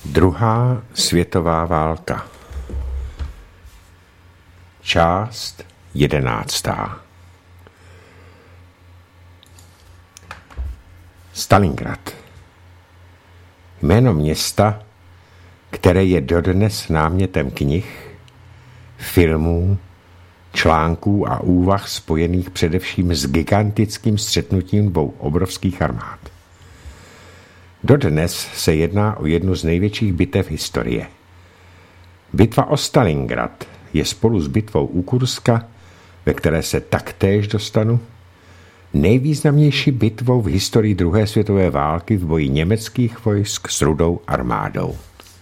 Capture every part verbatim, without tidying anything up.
Druhá světová válka. Část jedenáctá. Stalingrad. Jméno města, které je dodnes námětem knih, filmů, článků a úvah spojených především s gigantickým střetnutím dvou obrovských armád. Dodnes se jedná o jednu z největších bitev historie. Bitva o Stalingrad je spolu s bitvou u Kurska, ve které se taktéž dostanu, nejvýznamnější bitvou v historii druhé světové války v boji německých vojsk s Rudou armádou.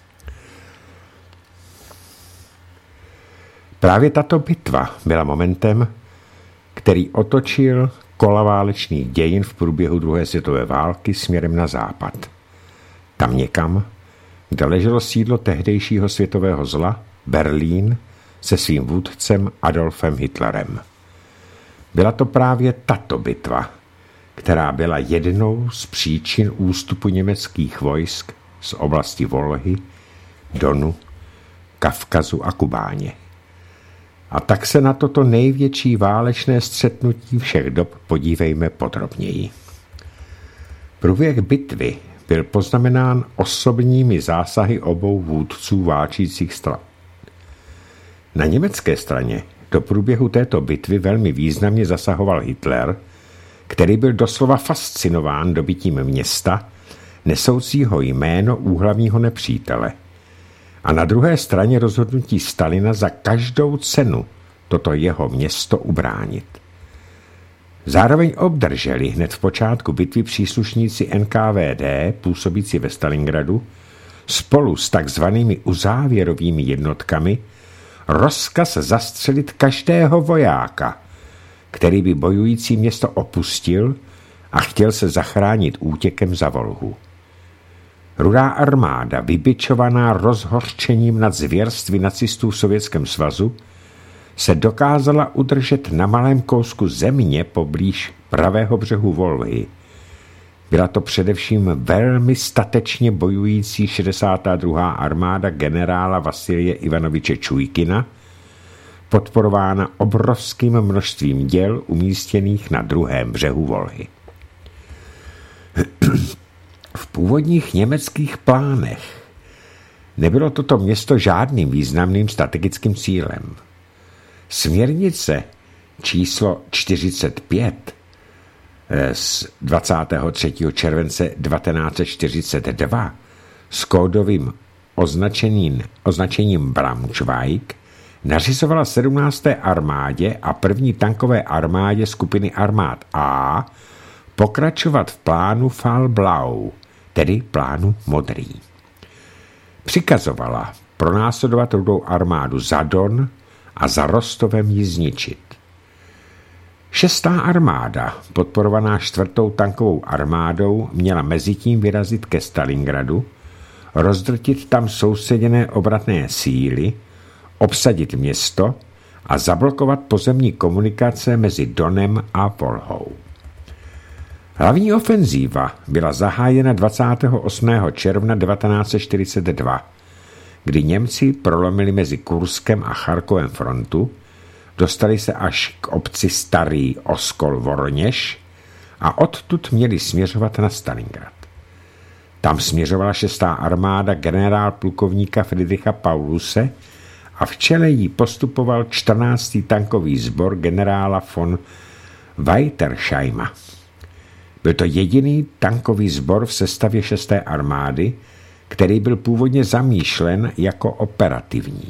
Právě tato bitva byla momentem, který otočil kola válečných dějin v průběhu druhé světové války směrem na západ. Tam někam, kde leželo sídlo tehdejšího světového zla, Berlín, se svým vůdcem Adolfem Hitlerem. Byla to právě tato bitva, která byla jednou z příčin ústupu německých vojsk z oblasti Volhy, Donu, Kavkazu a Kubáně. A tak se na toto největší válečné střetnutí všech dob podívejme podrobněji. Průběh bitvy byl poznamenán osobními zásahy obou vůdců válčících stran. Na německé straně do průběhu této bitvy velmi významně zasahoval Hitler, který byl doslova fascinován dobytím města, nesoucího jméno úhlavního nepřítele. A na druhé straně rozhodnutí Stalina za každou cenu toto jeho město ubránit. Zároveň obdrželi hned v počátku bitvy příslušníci N K V D působící ve Stalingradu spolu s takzvanými uzávěrovými jednotkami rozkaz zastřelit každého vojáka, který by bojující město opustil a chtěl se zachránit útěkem za Volhu. Rudá armáda, vybičovaná rozhořčením nad zvěrstvy nacistů v Sovětském svazu, se dokázala udržet na malém kousku země poblíž pravého břehu Volhy. Byla to především velmi statečně bojující šedesátá druhá armáda generála Vasilije Ivanoviče Čujkina, podporována obrovským množstvím děl umístěných na druhém břehu Volhy. V původních německých plánech nebylo toto město žádným významným strategickým cílem. Směrnice číslo čtyřicet pět z dvacátého třetího července devatenáct set čtyřicet dva s kódovým označením, označením Braunschweig nařizovala sedmnácté armádě a první tankové armádě skupiny armád A pokračovat v plánu Fall Blau, tedy plánu modrý. Přikazovala pronásledovat Rudou armádu za Don a za Rostovem ji zničit. Šestá armáda, podporovaná čtvrtou tankovou armádou, měla mezitím vyrazit ke Stalingradu, rozdrtit tam souseděné obratné síly, obsadit město a zablokovat pozemní komunikace mezi Donem a Volhou. Hlavní ofenzíva byla zahájena dvacátého osmého června devatenáct set čtyřicet dva, kdy Němci prolomili mezi Kurskem a Charkovem frontu, dostali se až k obci Starý Oskol Voroněž a odtud měli směřovat na Stalingrad. Tam směřovala šestá armáda generál plukovníka Friedricha Pauluse a v čele jí postupoval čtrnáctý tankový sbor generála von Weitersheima. Byl to jediný tankový sbor v sestavě šesté armády, který byl původně zamýšlen jako operativní.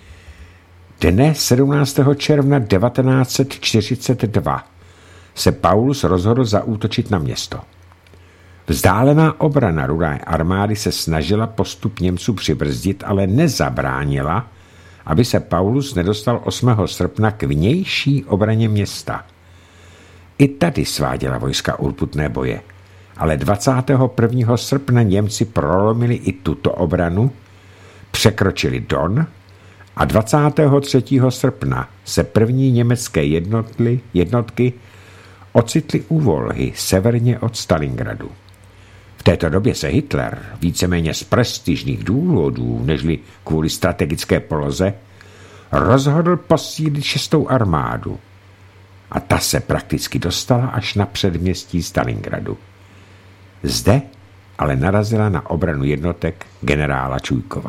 Dne sedmnáctého června devatenáct set čtyřicet dva se Paulus rozhodl zaútočit na město. Vzdálená obrana Rudé armády se snažila postup Němců přibrzdit, ale nezabránila, aby se Paulus nedostal osmého srpna k vnější obraně města. I tady sváděla vojska urputné boje, ale dvacátého prvního srpna Němci prolomili i tuto obranu, překročili Don a dvacátého třetího srpna se první německé jednotly, jednotky ocitly u Volhy severně od Stalingradu. V této době se Hitler víceméně z prestižních důvodů, nežli kvůli strategické poloze, rozhodl posílit šestou armádu a ta se prakticky dostala až na předměstí Stalingradu. Zde ale narazila na obranu jednotek generála Čujkova.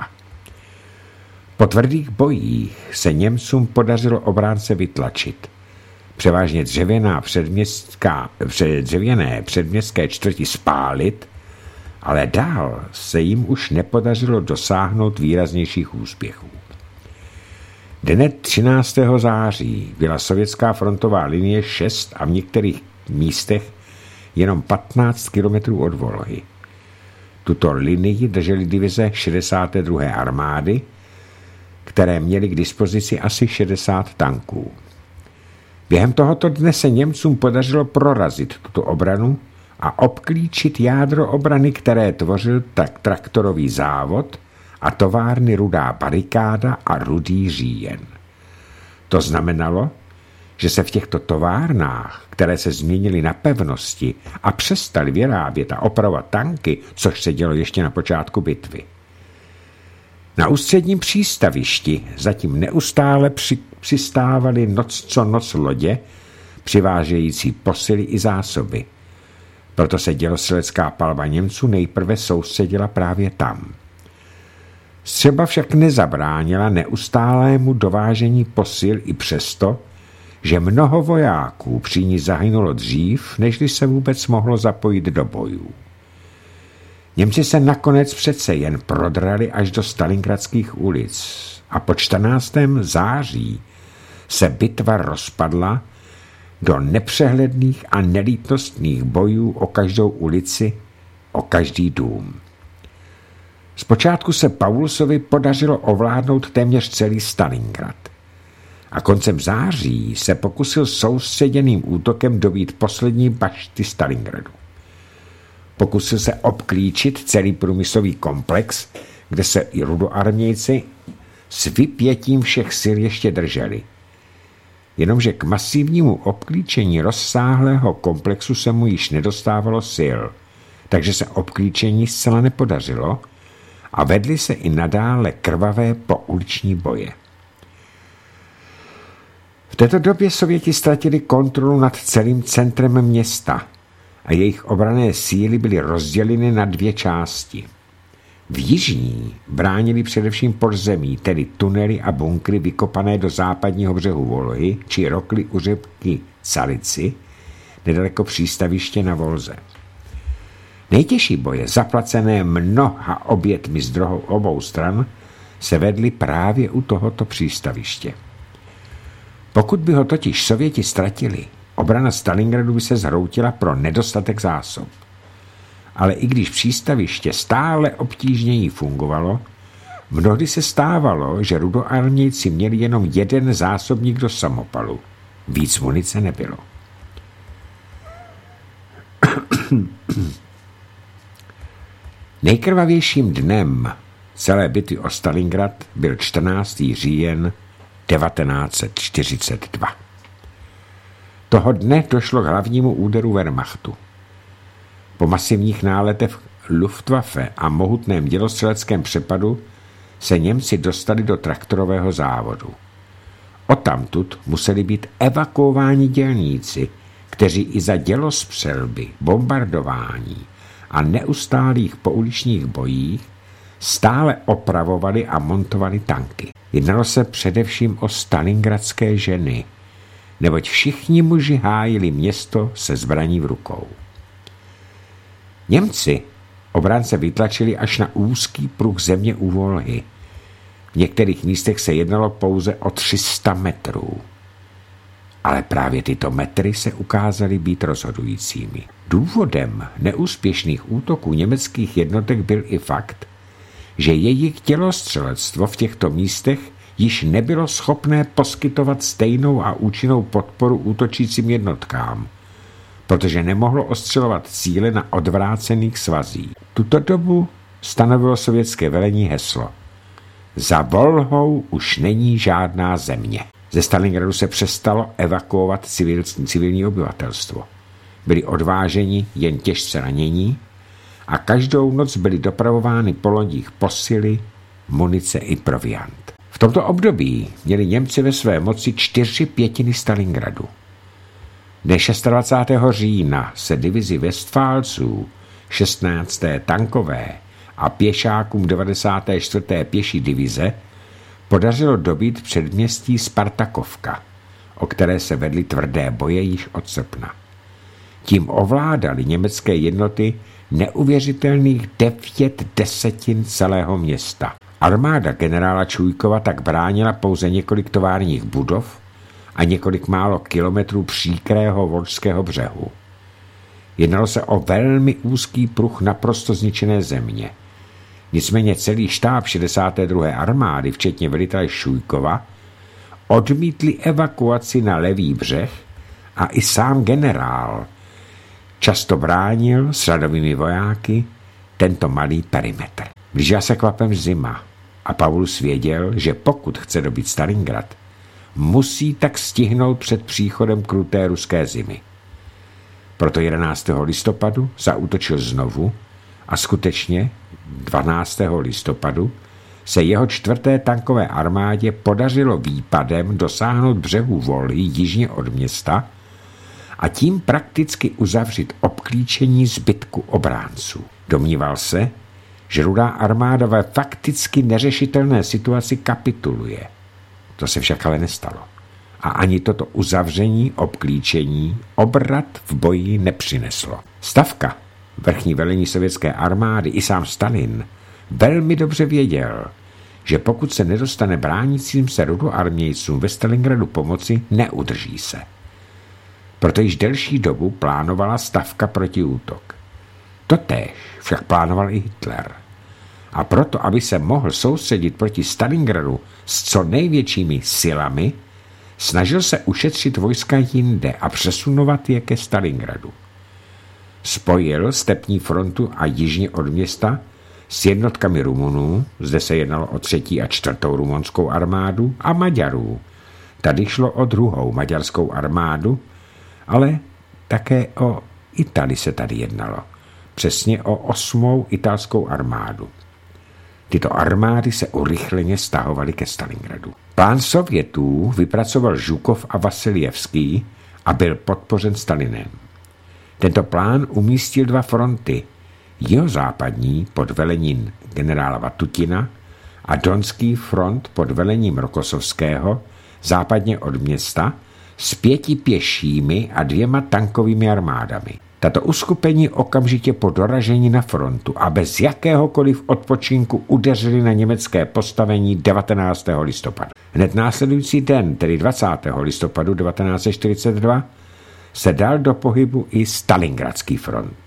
Po tvrdých bojích se Němcům podařilo obránce vytlačit. Převážně dřevěná předměstská, dřevěné předměstské čtvrti spálit, ale dál se jim už nepodařilo dosáhnout výraznějších úspěchů. Dne třináctého září byla sovětská frontová linie šest a v některých místech jenom patnáct kilometrů od Volhy. Tuto linii držely divize šedesáté druhé armády, které měly k dispozici asi šedesát tanků. Během tohoto dne se Němcům podařilo prorazit tuto obranu a obklíčit jádro obrany, které tvořil tak traktorový závod a továrny Rudá barikáda a Rudý říjen. To znamenalo, že se v těchto továrnách, které se změnily na pevnosti a přestaly vyrábět a opravovat tanky, což se dělo ještě na počátku bitvy. Na ústředním přístavišti zatím neustále při, přistávaly noc co noc lodě, přivážející posily i zásoby. Proto se dělostřelecká palba Němců nejprve soustředila právě tam. Střelba však nezabránila neustálému dovážení posil i přesto, že mnoho vojáků při ní zahynulo dřív, nežli se vůbec mohlo zapojit do bojů. Němci se nakonec přece jen prodrali až do stalingradských ulic a po čtrnáctého září se bitva rozpadla do nepřehledných a nelítostných bojů o každou ulici, o každý dům. Zpočátku se Paulusovi podařilo ovládnout téměř celý Stalingrad a koncem září se pokusil soustředěným útokem dobít poslední bašty Stalingradu. Pokusil se obklíčit celý průmyslový komplex, kde se i rudoarmějci s vypětím všech sil ještě drželi. Jenomže k masivnímu obklíčení rozsáhlého komplexu se mu již nedostávalo sil, takže se obklíčení zcela nepodařilo a vedly se i nadále krvavé pouliční boje. V této době Sověti ztratili kontrolu nad celým centrem města a jejich obranné síly byly rozděleny na dvě části. V jižní bránili především podzemí, tedy tunely a bunkry vykopané do západního břehu Volhy či rokly u řeky Calici, nedaleko přístaviště na Volze. Nejtěžší boje, zaplacené mnoha obětmi z druhou obou stran, se vedly právě u tohoto přístaviště. Pokud by ho totiž Sověti ztratili, obrana Stalingradu by se zhroutila pro nedostatek zásob. Ale i když přístaviště stále obtížněji fungovalo, mnohdy se stávalo, že rudoarmějci měli jenom jeden zásobník do samopalu. Víc munice nebylo. Nejkrvavějším dnem celé bitvy o Stalingrad byl čtrnáctého října devatenáct set čtyřicet dva. Toho dne došlo k hlavnímu úderu Wehrmachtu. Po masivních náletech Luftwaffe a mohutném dělostřeleckém přepadu se Němci dostali do traktorového závodu. Odtamtud museli být evakuováni dělníci, kteří i za dělostřelby, bombardování a neustálých pouličních bojích stále opravovali a montovali tanky. Jednalo se především o stalingradské ženy, neboť všichni muži hájili město se zbraní v rukou. Němci obránce vytlačili až na úzký pruh země u Volhy. V některých místech se jednalo pouze o tři sta metrů. Ale právě tyto metry se ukázaly být rozhodujícími. Důvodem neúspěšných útoků německých jednotek byl i fakt, že jejich dělostřelectvo v těchto místech již nebylo schopné poskytovat stejnou a účinnou podporu útočícím jednotkám, protože nemohlo ostřelovat cíle na odvrácených svazích. Tuto dobu stanovilo sovětské velení heslo: za Volhou už není žádná země. Ze Stalingradu se přestalo evakuovat civil, civilní obyvatelstvo. Byli odváženi jen těžce ranění a každou noc byly dopravovány po lodích posily, munice i proviant. V tomto období měli Němci ve své moci čtyři pětiny Stalingradu. Dne dvacátého šestého října se divizi Vestfálců šestnácté tankové a pěšákům devadesáté čtvrté pěší divize podařilo dobít předměstí Spartakovka, o které se vedly tvrdé boje již od srpna. Tím ovládali německé jednoty neuvěřitelných devět desetin celého města. Armáda generála Čujkova tak bránila pouze několik továrních budov a několik málo kilometrů příkrého volžského břehu. Jednalo se o velmi úzký pruh naprosto zničené země. Nicméně celý štáb šedesáté druhé armády, včetně velitele Šujkova, odmítli evakuaci na levý břeh a i sám generál často bránil s řadovými vojáky tento malý perimetr. Blížila se kvapem zima a Paulus věděl, že pokud chce dobít Stalingrad, musí tak stihnout před příchodem kruté ruské zimy. Proto jedenáctého listopadu zaútočil znovu a skutečně dvanáctého listopadu se jeho čtvrté tankové armádě podařilo výpadem dosáhnout břehu Volhy jižně od města a tím prakticky uzavřít obklíčení zbytku obránců. Domníval se, že Rudá armáda ve fakticky neřešitelné situaci kapituluje. To se však ale nestalo. A ani toto uzavření obklíčení obrat v boji nepřineslo. Stavka, vrchní velení sovětské armády i sám Stalin velmi dobře věděl, že pokud se nedostane bránícím se rudoarmějcům ve Stalingradu pomoci, neudrží se. Proto již delší dobu plánovala stavka protiútok. Totéž však plánoval i Hitler. A proto, aby se mohl soustředit proti Stalingradu s co největšími silami, snažil se ušetřit vojska jinde a přesunovat je ke Stalingradu. Spojil stepní frontu a jižně od města s jednotkami Rumunů, zde se jednalo o třetí a čtvrtou rumunskou armádu, a Maďarů. Tady šlo o druhou maďarskou armádu, ale také o Itálii se tady jednalo. Přesně o osmou italskou armádu. Tyto armády se urychleně stahovaly ke Stalingradu. Plán Sovětů vypracoval Žukov a Vasiljevský a byl podpořen Stalinem. Tento plán umístil dva fronty, jihozápadní pod velením generála Vatutina a Donský front pod velením Rokosovského západně od města s pěti pěšími a dvěma tankovými armádami. Tato uskupení okamžitě po doražení na frontu a bez jakéhokoliv odpočinku udeřili na německé postavení devatenáctého listopadu. Hned následující den, tedy dvacátého listopadu devatenáct set čtyřicet dva, se dal do pohybu i Stalingradský front.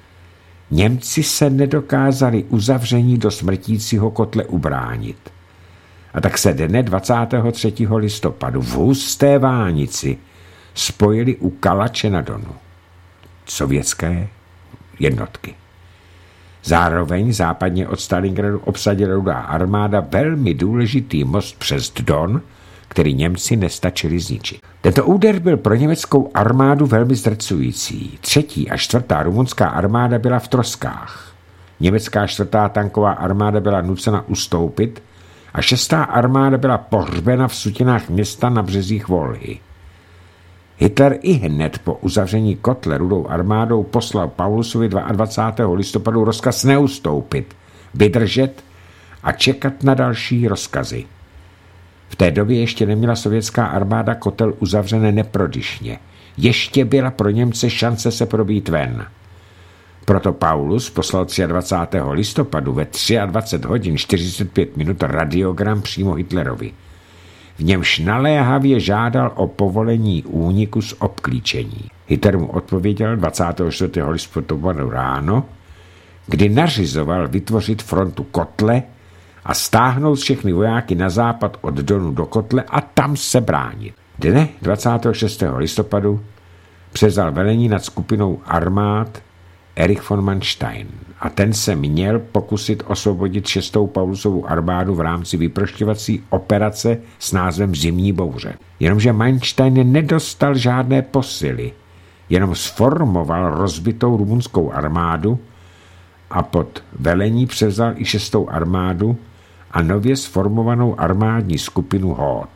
Němci se nedokázali uzavření do smrtícího kotle ubránit. A tak se dne dvacátého třetího listopadu v husté vánici spojili u Kalače na Donu sovětské jednotky. Zároveň západně od Stalingradu obsadila Rudá armáda velmi důležitý most přes Don, který Němci nestačili zničit. Tento úder byl pro německou armádu velmi zdrcující. Třetí a čtvrtá rumunská armáda byla v troskách. Německá čtvrtá tanková armáda byla nucena ustoupit a šestá armáda byla pohřbena v sutinách města na březích Volhy. Hitler i hned po uzavření kotle Rudou armádou poslal Paulusovi dvacátého druhého listopadu rozkaz neustoupit, vydržet a čekat na další rozkazy. V té době ještě neměla sovětská armáda kotel uzavřené neprodyšně. Ještě byla pro Němce šance se probít ven. Proto Paulus poslal dvacátého třetího listopadu ve dvacet tři hodin čtyřicet pět minut radiogram přímo Hitlerovi. V němž naléhavě žádal o povolení úniku z obklíčení. Hitler mu odpověděl dvacátého čtvrtého listopadu ráno, kdy nařizoval vytvořit frontu kotle a stáhnout všechny vojáky na západ od Donu do kotle a tam se bránit. Dne dvacátého šestého listopadu převzal velení nad skupinou armád Erich von Manstein a ten se měl pokusit osvobodit šestou Paulusovou armádu v rámci vyprošťovací operace s názvem Zimní bouře. Jenomže Manstein nedostal žádné posily, jenom sformoval rozbitou rumunskou armádu a pod velení převzal i šestou armádu a nově sformovanou armádní skupinu Hood.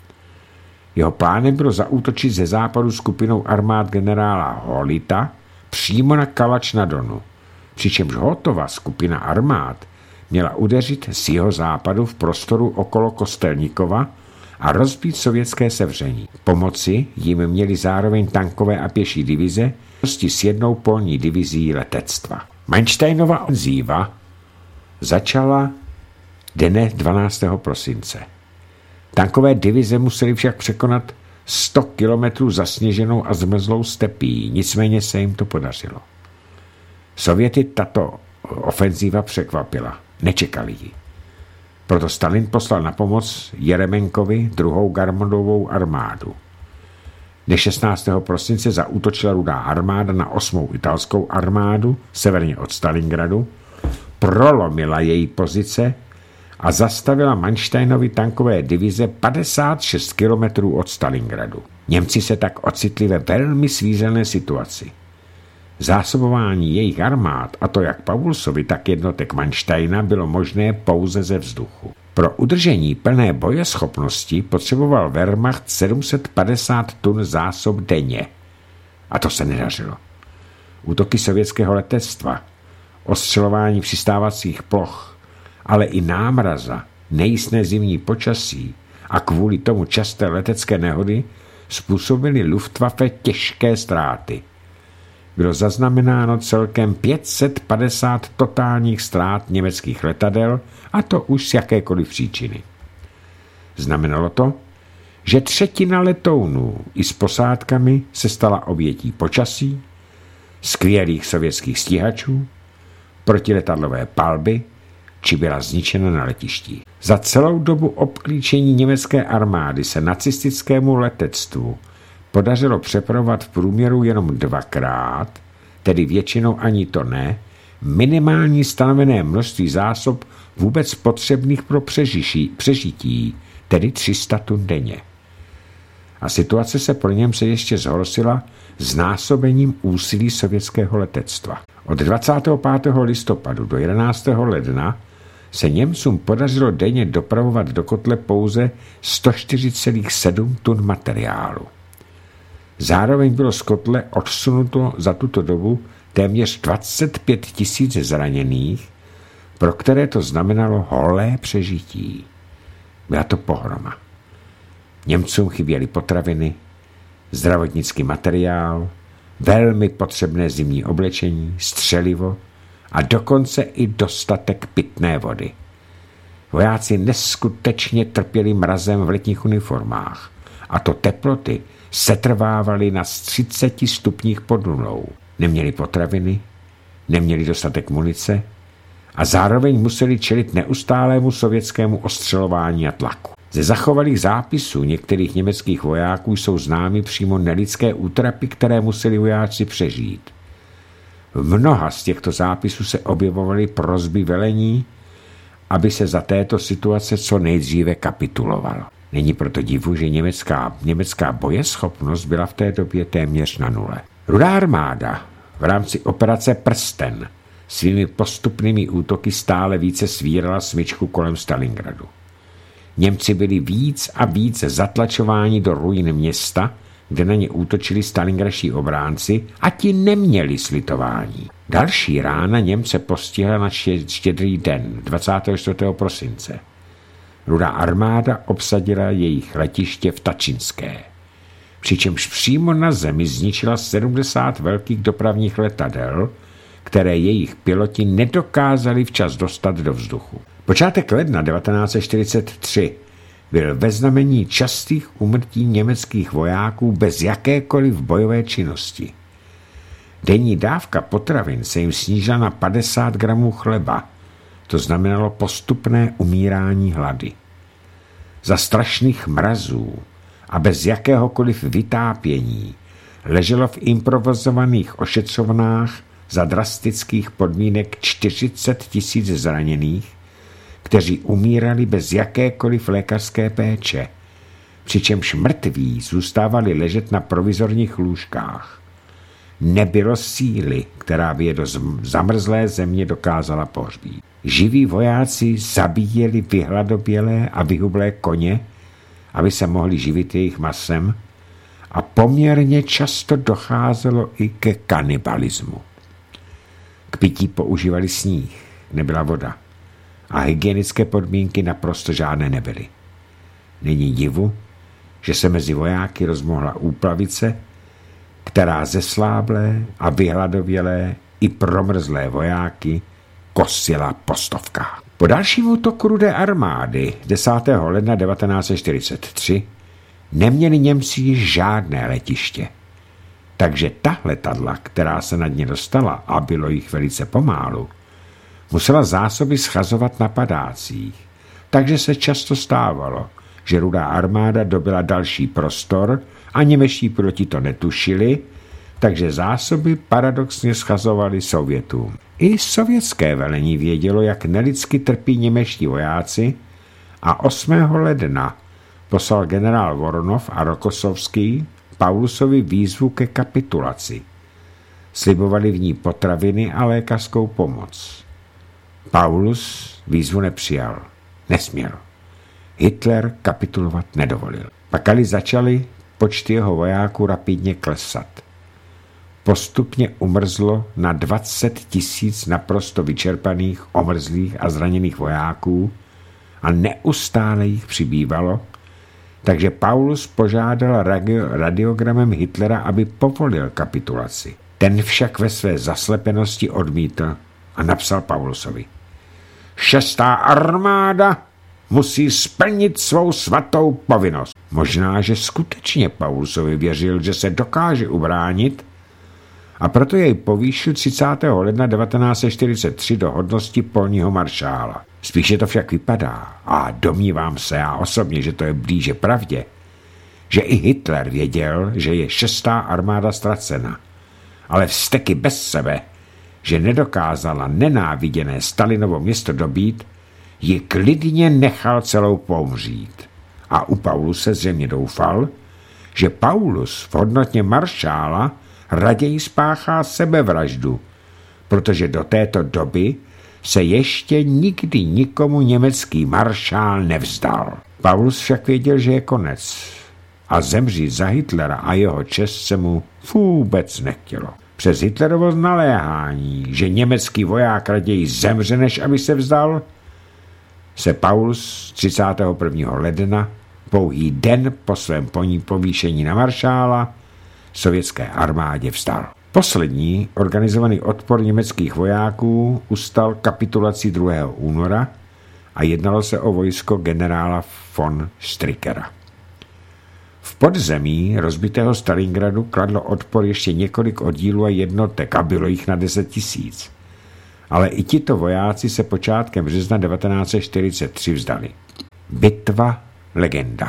Jeho plánem bylo zaútočit ze západu skupinou armád generála Holita přímo na Kalač na Donu, přičemž Hoodova skupina armád měla udeřit z jeho západu v prostoru okolo Kostelníkova a rozbít sovětské sevření. Pomoci jim měly zároveň tankové a pěší divize s jednou polní divizí letectva. Manštejnova ofenzíva začala dne dvanáctého prosince. Tankové divize musely však překonat sto kilometrů zasněženou a zmrzlou stepí, nicméně se jim to podařilo. Sověty tato ofenzíva překvapila, nečekali ji. Proto Stalin poslal na pomoc Jeremenkovi druhou Garmondovou armádu. Dne šestnáctého prosince zaútočila Rudá armáda na osmou italskou armádu severně od Stalingradu, prolomila její pozice a zastavila Manštejnovy tankové divize padesát šest kilometrů od Stalingradu. Němci se tak ocitli ve velmi svízelné situaci. Zásobování jejich armád, a to jak Paulsovi, tak jednotek Manštejna, bylo možné pouze ze vzduchu. Pro udržení plné bojeschopnosti potřeboval Wehrmacht sedm set padesát tun zásob denně. A to se nedařilo. Útoky sovětského letectva, ostřelování přistávacích ploch, ale i námraza, nejistné zimní počasí a kvůli tomu časté letecké nehody způsobily Luftwaffe těžké ztráty. Bylo zaznamenáno celkem pět set padesát totálních ztrát německých letadel, a to už z jakékoliv příčiny. Znamenalo to, že třetina letounů i s posádkami se stala obětí počasí, skvělých sovětských stíhačů, protiletadlové palby, či byla zničena na letišti. Za celou dobu obklíčení německé armády se nacistickému letectvu podařilo přepravovat v průměru jenom dvakrát, tedy většinou ani to ne, minimální stanovené množství zásob vůbec potřebných pro přežiší, přežití, tedy tři sta tun denně. A situace se pro něm se ještě zhoršila znásobením úsilí sovětského letectva. Od dvacátého pátého listopadu do jedenáctého ledna se Němcům podařilo denně dopravovat do kotle pouze sto čtyři celá sedm tun materiálu. Zároveň bylo z kotle odsunuto za tuto dobu téměř dvacet pět tisíc zraněných, pro které to znamenalo holé přežití. Byla to pohroma. Němcům chyběly potraviny, zdravotnický materiál, velmi potřebné zimní oblečení, střelivo a dokonce i dostatek pitné vody. Vojáci neskutečně trpěli mrazem v letních uniformách, a to teploty setrvávaly na třiceti stupních pod nulou. Neměli potraviny, neměli dostatek munice a zároveň museli čelit neustálému sovětskému ostřelování a tlaku. Ze zachovalých zápisů některých německých vojáků jsou známy přímo nelidské útrapy, které museli vojáci přežít. V mnoha z těchto zápisů se objevovaly prosby velení, aby se za této situace co nejdříve kapitulovalo. Není proto divu, že německá, německá bojeschopnost byla v té době téměř na nule. Rudá armáda v rámci operace Prsten svými postupnými útoky stále více svírala smyčku kolem Stalingradu. Němci byli víc a víc zatlačováni do ruin města, kde na ně útočili stalingradští obránci, a ti neměli slitování. Další rána Němce postihla na Štědrý den dvacátého čtvrtého prosince. Rudá armáda obsadila jejich letiště v Tačinské, přičemž přímo na zemi zničila sedmdesát velkých dopravních letadel, které jejich piloti nedokázali včas dostat do vzduchu. Počátek ledna devatenáct set čtyřicet tři byl ve znamení častých úmrtí německých vojáků bez jakékoliv bojové činnosti. Denní dávka potravin se jim snížila na padesát gramů chleba, to znamenalo postupné umírání hlady. Za strašných mrazů a bez jakéhokoliv vytápění leželo v improvizovaných ošetřovnách za drastických podmínek čtyřicet tisíc zraněných, kteří umírali bez jakékoliv lékařské péče, přičemž mrtví zůstávali ležet na provizorních lůžkách. nebylo síly, která by je do zamrzlé země dokázala pohřbít. Živí vojáci zabíjeli vyhladobělé a vyhublé koně, aby se mohli živit jejich masem, a poměrně často docházelo i ke kanibalismu. K pití používali sníh, nebyla voda a hygienické podmínky naprosto žádné nebyly. Není divu, že se mezi vojáky rozmohla úplavice, která zesláblé a vyhladovělé i promrzlé vojáky kosila po stovkách. Po dalším útoku Rudé armády desátého ledna devatenáct set čtyřicet tři neměli Němci žádné letiště. Takže ta letadla, která se nad ně dostala, a bylo jich velice pomálu, musela zásoby schazovat na padácích. Takže se často stávalo, že Rudá armáda dobyla další prostor a němečtí piloti to netušili, takže zásoby paradoxně schazovali Sovětům. I sovětské velení vědělo, jak nelidsky trpí němečtí vojáci, a osmého ledna poslal generál Voronov a Rokossovský Paulusovi výzvu ke kapitulaci. Slibovali v ní potraviny a lékařskou pomoc. Paulus výzvu nepřijal. Nesměl. Hitler kapitulovat nedovolil. Pak ale začaly počty jeho vojáků rapidně klesat. Postupně umrzlo na dvacet tisíc naprosto vyčerpaných, omrzlých a zraněných vojáků a neustále jich přibývalo, takže Paulus požádal radio, radiogramem Hitlera, aby povolil kapitulaci. Ten však ve své zaslepenosti odmítl a napsal Paulusovi: Šestá armáda musí splnit svou svatou povinnost. Možná, že skutečně Paulusovi věřil, že se dokáže ubránit, a proto jej povýšil třicátého ledna devatenáct set čtyřicet tři do hodnosti polního maršála. Spíše to však vypadá, a domnívám se já osobně, že to je blíže pravdě, že i Hitler věděl, že je šestá armáda ztracena, ale vzteky bez sebe, že nedokázala nenáviděné Stalinovo město dobít, ji klidně nechal celou pomřít. A u Pauluse zřejmě doufal, že Paulus v hodnotě maršála raději spáchá sebevraždu, protože do této doby se ještě nikdy nikomu německý maršál nevzdal. Paulus však věděl, že je konec a zemřít za Hitlera a jeho čest se mu vůbec nechtělo. Přes Hitlerovo naléhání, že německý voják raději zemře, než aby se vzdal, se Paulus třicátého prvního ledna, pouhý den po svém povýšení na maršála, sovětské armádě vzdal. Poslední organizovaný odpor německých vojáků ustal kapitulací druhého února a jednalo se o vojsko generála von Strickera. V podzemí rozbitého Stalingradu kladlo odpor ještě několik oddílů a jednotek a bylo jich na deset tisíc. Ale i tito vojáci se počátkem března devatenáct set čtyřicet tři vzdali. Bitva legenda.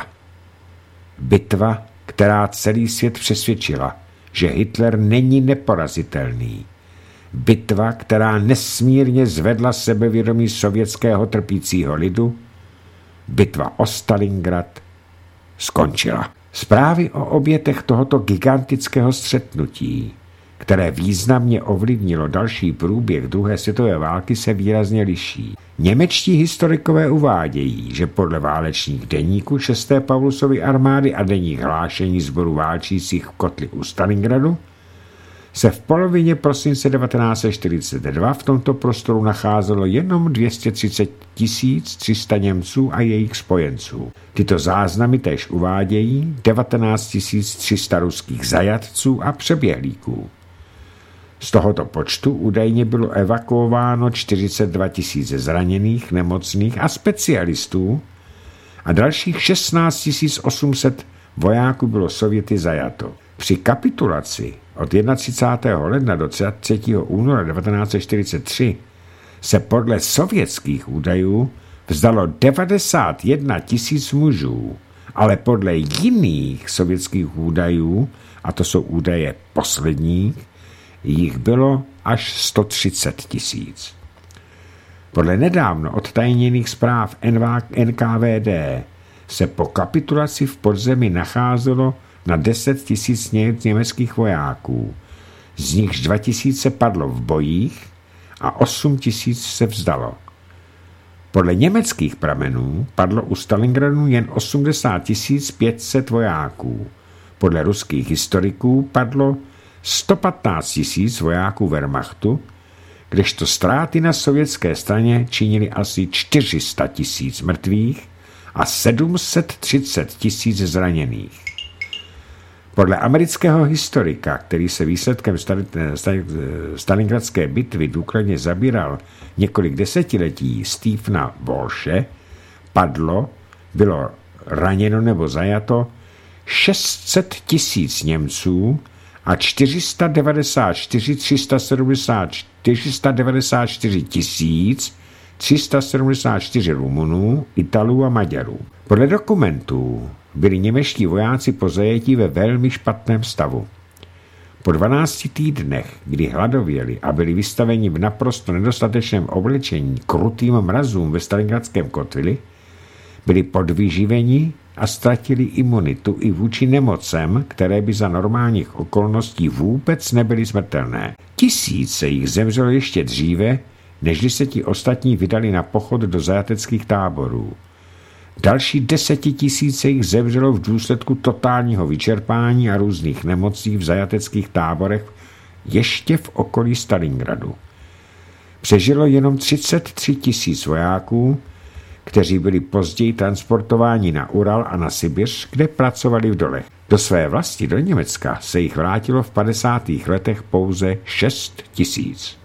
Bitva, která celý svět přesvědčila, že Hitler není neporazitelný. Bitva, která nesmírně zvedla sebevědomí sovětského trpícího lidu. Bitva o Stalingrad skončila. Zprávy o obětech tohoto gigantického střetnutí, které významně ovlivnilo další průběh druhé světové války, se výrazně liší. Němečtí historikové uvádějí, že podle válečných deníků šesté Paulusovy armády a denních hlášení sboru válčících v kotli u Stalingradu se v polovině prosince devatenáct set čtyřicet dva v tomto prostoru nacházelo jenom dvě stě třicet tisíc tři sta Němců a jejich spojenců. Tyto záznamy též uvádějí devatenáct tisíc tři sta ruských zajatců a přeběhlíků. Z tohoto počtu údajně bylo evakuováno čtyřicet dva tisíc zraněných, nemocných a specialistů a dalších šestnáct tisíc osm set vojáků bylo Sověty zajato. Při kapitulaci od třicátého prvního ledna do třicátého února devatenáct set čtyřicet tři se podle sovětských údajů vzdalo devadesát jedna tisíc mužů, ale podle jiných sovětských údajů, a to jsou údaje posledních, jich bylo až sto třicet tisíc. Podle nedávno odtajněných zpráv N K V D se po kapitulaci v podzemí nacházelo na deset tisíc německých vojáků, z nichž dva tisíce padlo v bojích a osm tisíc se vzdalo. Podle německých pramenů padlo u Stalingradu jen osmdesát tisíc pět set vojáků. Podle ruských historiků padlo sto patnáct tisíc vojáků Wehrmachtu, kdežto ztráty na sovětské straně činily asi čtyři sta tisíc mrtvých a sedm set třicet tisíc zraněných. Podle amerického historika, který se výsledkem stalingradské bitvy důkladně zabíral několik desetiletí, Stephena Walshe, padlo, bylo raněno nebo zajato šest set tisíc Němců a čtyři sta devadesát čtyři tisíc tři sta sedmdesát čtyři Rumunů, Italů a Maďarů. Podle dokumentů byli němečtí vojáci po zajetí ve velmi špatném stavu. Po dvanácti týdnech, kdy hladověli a byli vystaveni v naprosto nedostatečném oblečení krutým mrazům ve Stalingradském kotli, byli podvyživeni a ztratili imunitu i vůči nemocem, které by za normálních okolností vůbec nebyly smrtelné. Tisíce jich zemřelo ještě dříve, nežli se ti ostatní vydali na pochod do zajateckých táborů. Další desetitisíce jich zemřelo v důsledku totálního vyčerpání a různých nemocí v zajateckých táborech ještě v okolí Stalingradu. Přežilo jenom třicet tři tisíc vojáků, kteří byli později transportováni na Ural a na Sibiř, kde pracovali v dolech. Do své vlasti, do Německa, se jich vrátilo v padesátých letech pouze šest tisíc.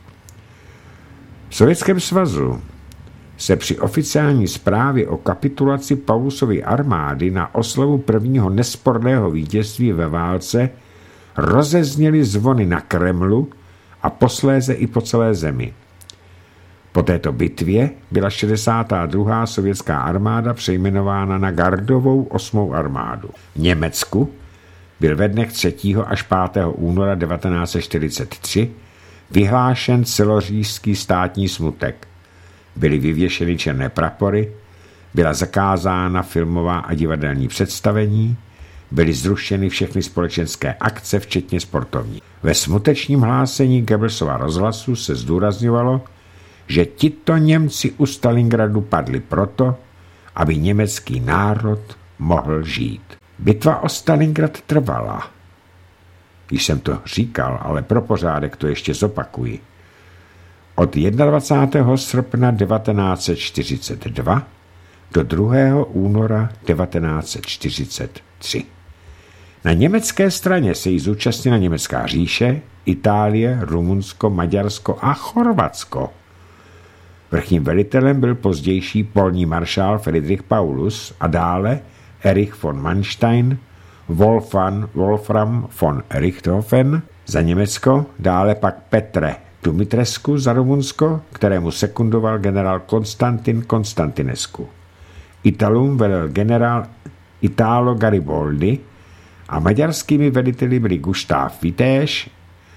V Sovětském svazu se při oficiální zprávě o kapitulaci Paulusovy armády na oslavu prvního nesporného vítězství ve válce rozezněly zvony na Kremlu a posléze i po celé zemi. Po této bitvě byla šedesátá druhá sovětská armáda přejmenována na Gardovou osmou armádu. V Německu byl ve dnech třetího až pátého února devatenáct set čtyřicet tři vyhlášen celoříšský státní smutek. Byly vyvěšeny černé prapory, byla zakázána filmová a divadelní představení, byly zrušeny všechny společenské akce, včetně sportovní. Ve smutečním hlásení Goebbelsova rozhlasu se zdůrazňovalo, že tito Němci u Stalingradu padli proto, aby německý národ mohl žít. Bitva o Stalingrad trvala. Když jsem to říkal, ale pro pořádek to ještě zopakuji. Od dvacátého prvního srpna devatenáct set čtyřicet dva do druhého února devatenáct set čtyřicet tři. Na německé straně se jí zúčastnila Německá říše, Itálie, Rumunsko, Maďarsko a Chorvatsko. Vrchním velitelem byl pozdější polní maršál Friedrich Paulus a dále Erich von Manstein, Wolfgang Wolfram von Richthofen za Německo, dále pak Petre Dumitrescu za Rumunsko, kterému sekundoval generál Konstantin Konstantinescu. Italům velel generál Italo Garibaldi a maďarskými veliteli byli Gustav Vitéš,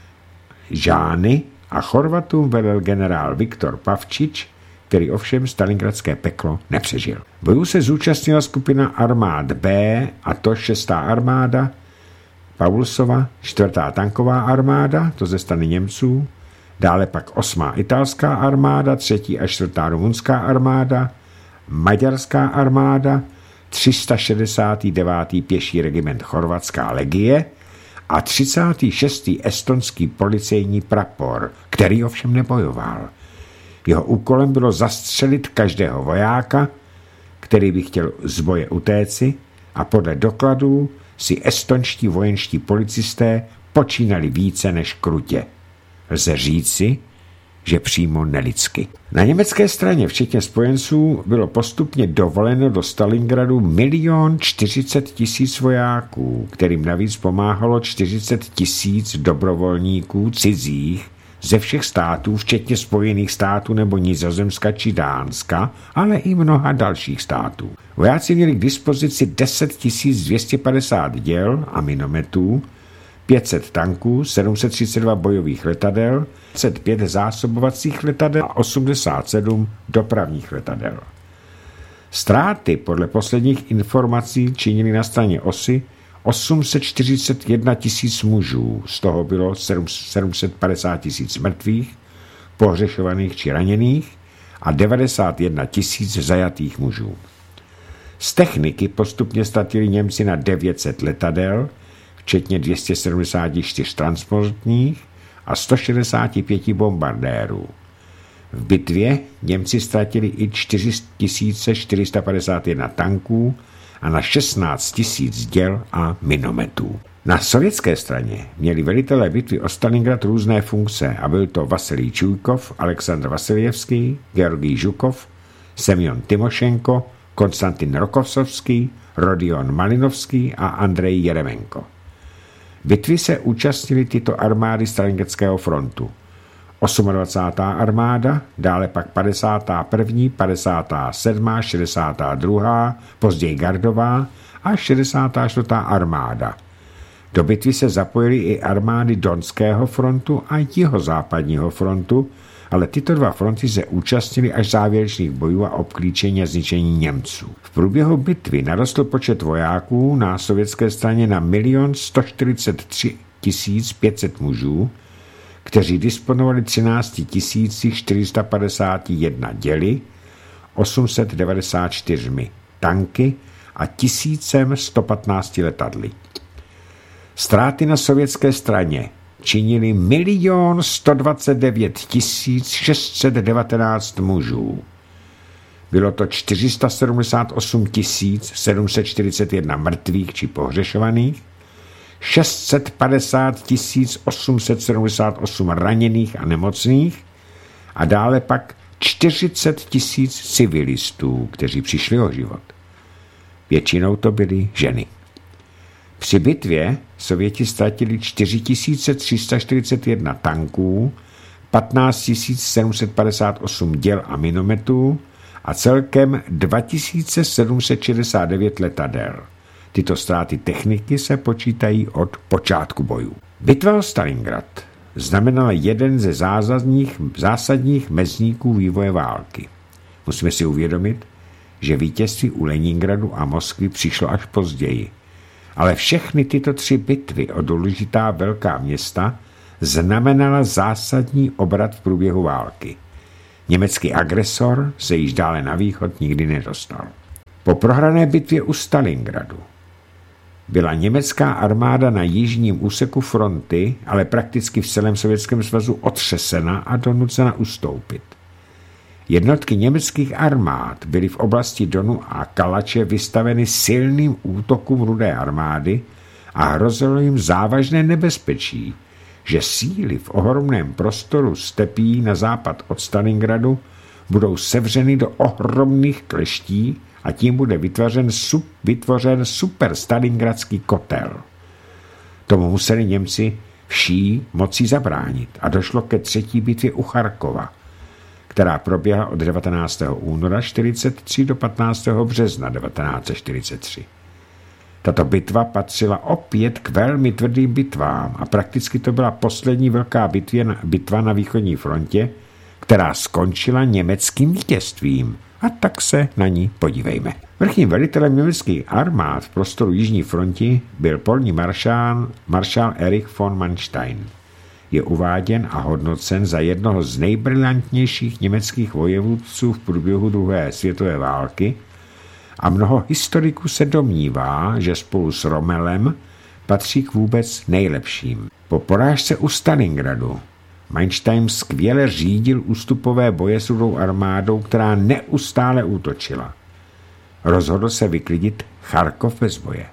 Žány a Chorvatům velel generál Viktor Pavčič, který ovšem stalingradské peklo nepřežil. Bojů se zúčastnila skupina armád B, a to šestá armáda, Paulusova, čtvrtá tanková armáda, to ze strany Němců, dále pak osmá italská armáda, třetí a čtvrtá rumunská armáda, maďarská armáda, tři sta šedesátý devátý pěší regiment chorvatská legie a třicátý šestý estonský policejní prapor, který ovšem nebojoval. Jeho úkolem bylo zastřelit každého vojáka, který by chtěl z boje utéci, a podle dokladů si estonští vojenští policisté počínali více než krutě. Lze říci, že přímo nelidsky. Na německé straně, včetně spojenců, bylo postupně dovoleno do Stalingradu milion čtyřicet tisíc vojáků, kterým navíc pomáhalo čtyřicet tisíc dobrovolníků cizích ze všech států, včetně Spojených států nebo Nizozemska či Dánska, ale i mnoha dalších států. Vojáci měli k dispozici deset tisíc dvě stě padesát děl a minometů, pět set tanků, sedm set třicet dva bojových letadel, dvacet pět zásobovacích letadel a osmdesát sedm dopravních letadel. Ztráty podle posledních informací činily na straně osy osm set čtyřicet jedna tisíc mužů, z toho bylo sedm set padesát tisíc mrtvých, pohřešovaných či raněných a devadesát jedna tisíc zajatých mužů. Z techniky postupně ztratili Němci na devět set letadel, včetně dvě stě sedmdesát čtyři transportních a sto šedesát pět bombardérů. V bitvě Němci ztratili i čtyři tisíce čtyři sta padesát jedna tanků a na šestnáct tisíc děl a minometů. Na sovětské straně měli velitelé bitvy o Stalingrad různé funkce a byl to Vasilij Čujkov, Aleksandr Vasiljevský, Georgij Žukov, Semjon Timošenko, Konstantin Rokossovský, Rodion Malinovský a Andrej Jeremenko. Bitvy se účastnili tyto armády Stalingradského frontu. dvacátá osmá armáda, dále pak padesátá první, padesátá sedmá, šedesátá druhá, později Gardová a šedesátá čtvrtá armáda. Do bitvy se zapojily i armády Donského frontu a Jihozápadního frontu, ale tyto dva fronty se účastnily až závěrečných bojů a obklíčení a zničení Němců. V průběhu bitvy narostl počet vojáků na sovětské straně na milion sto čtyřicet tři tisíc pět set mužů, kteří disponovali třináct tisíc čtyři sta padesát jedna děly, osm set devadesát čtyři tanky a tisíc sto patnáct letadly. Ztráty na sovětské straně činili milion sto dvacet devět tisíc šest set devatenáct mužů. Bylo to čtyři sta sedmdesát osm tisíc sedm set čtyřicet jedna mrtvých či pohřešovaných, šest set padesát tisíc osm set sedmdesát osm raněných a nemocných a dále pak čtyřicet tisíc civilistů, kteří přišli o život. Většinou to byly ženy. Při bitvě Sověti ztratili čtyři tisíce tři sta čtyřicet jedna tanků, patnáct tisíc sedm set padesát osm děl a minometů a celkem dva tisíce sedm set šedesát devět letadel. Tyto ztráty techniky se počítají od počátku bojů. Bitva o Stalingrad znamenala jeden ze zásadních, zásadních mezníků vývoje války. Musíme si uvědomit, že vítězství u Leningradu a Moskvy přišlo až později. Ale všechny tyto tři bitvy o důležitá velká města znamenala zásadní obrat v průběhu války. Německý agresor se již dále na východ nikdy nedostal. Po prohrané bitvě u Stalingradu byla německá armáda na jižním úseku fronty, ale prakticky v celém Sovětském svazu otřesena a donucena ustoupit. Jednotky německých armád byly v oblasti Donu a Kalače vystaveny silným útokům Rudé armády a hrozilo jim závažné nebezpečí, že síly v ohromném prostoru stepí na západ od Stalingradu budou sevřeny do ohromných kleští a tím bude vytvořen, sub, vytvořen super stalingradský kotel. Tomu museli Němci vší mocí zabránit a došlo ke třetí bitvě u Charkova, která proběhla od devatenáctého února čtyřicet tři do patnáctého března devatenáct set čtyřicet tři. Tato bitva patřila opět k velmi tvrdým bitvám a prakticky to byla poslední velká bitvě, bitva na východní frontě, která skončila německým vítězstvím. A tak se na ní podívejme. Vrchním velitelem německých armád v prostoru jižní fronty byl polní maršál, maršál Erich von Manstein. Je uváděn a hodnocen za jednoho z nejbrilantnějších německých vojevůdců v průběhu druhé světové války a mnoho historiků se domnívá, že spolu s Rommelem patří k vůbec nejlepším. Po porážce u Stalingradu Manstein skvěle řídil ústupové boje s Rudou armádou, která neustále útočila. Rozhodl se vyklidit Charkov bez boje.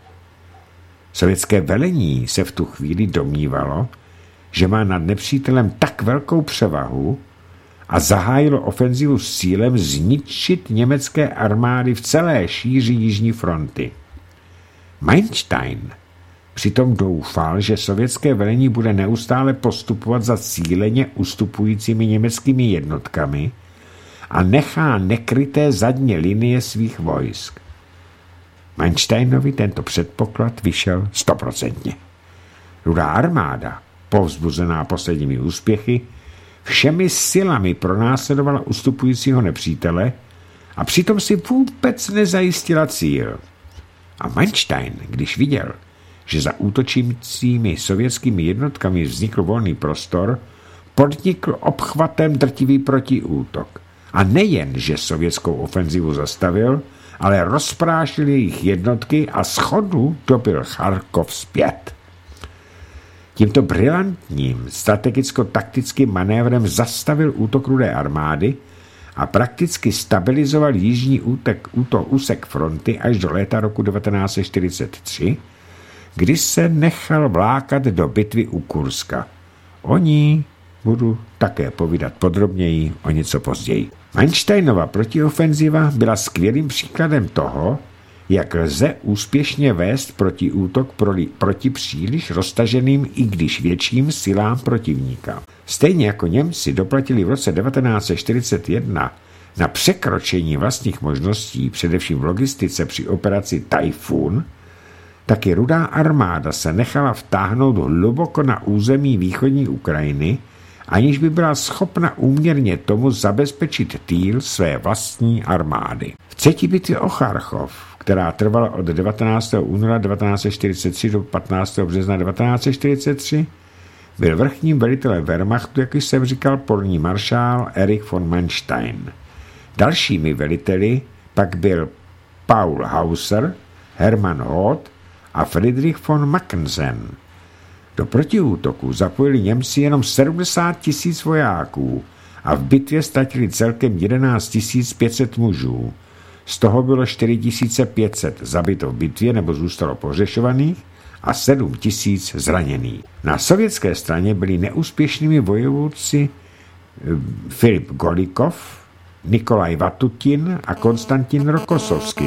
Sovětské velení se v tu chvíli domnívalo, že má nad nepřítelem tak velkou převahu a zahájilo ofenzivu s cílem zničit německé armády v celé šíři jižní fronty. Manstein přitom doufal, že sovětské velení bude neustále postupovat za cíleně ustupujícími německými jednotkami a nechá nekryté zadní linie svých vojsk. Mansteinovi tento předpoklad vyšel stoprocentně. Rudá armáda, povzbuzená posledními úspěchy, všemi silami pronásledovala ustupujícího nepřítele a přitom si vůbec nezajistila cíl. A Manstein, když viděl, že za útočícími sovětskými jednotkami vznikl volný prostor, podnikl obchvatem drtivý protiútok. A nejen, že sovětskou ofenzivu zastavil, ale rozprášil jejich jednotky a schodu dobil Charkov zpět. Tímto brilantním strategicko-taktickým manévrem zastavil útok Rudé armády a prakticky stabilizoval jižní útek, útok, úsek fronty až do léta roku devatenáct set čtyřicet tři, kdy se nechal vlákat do bitvy u Kurska. O ní budu také povídat podrobněji o něco později. Manštejnova protiofenziva byla skvělým příkladem toho, jak lze úspěšně vést protiútok proti příliš roztaženým i když větším silám protivníka. Stejně jako Němci doplatili v roce devatenáct set čtyřicet jedna na překročení vlastních možností, především v logistice při operaci Tajfun, tak i Rudá armáda se nechala vtáhnout hluboko na území východní Ukrajiny, aniž by byla schopna úměrně tomu zabezpečit týl své vlastní armády. V třetí bitvě o Charkov, která trvala od devatenáctého února devatenáct set čtyřicet tři do patnáctého března devatenáct set čtyřicet tři, byl vrchním velitelem Wehrmachtu, jak jsem říkal, polní maršál Erich von Manstein. Dalšími veliteli pak byl Paul Hauser, Hermann Hoth a Friedrich von Mackensen. Do protiútoku zapojili Němci jenom sedmdesát tisíc vojáků a v bitvě ztratili celkem jedenáct tisíc pět set mužů. Z toho bylo čtyři tisíce pět set zabito v bitvě nebo zůstalo pohřešovaných a sedm tisíc zraněných. Na sovětské straně byli neúspěšnými vojevůdci Filip Golikov, Nikolaj Vatutin a Konstantin Rokosovský.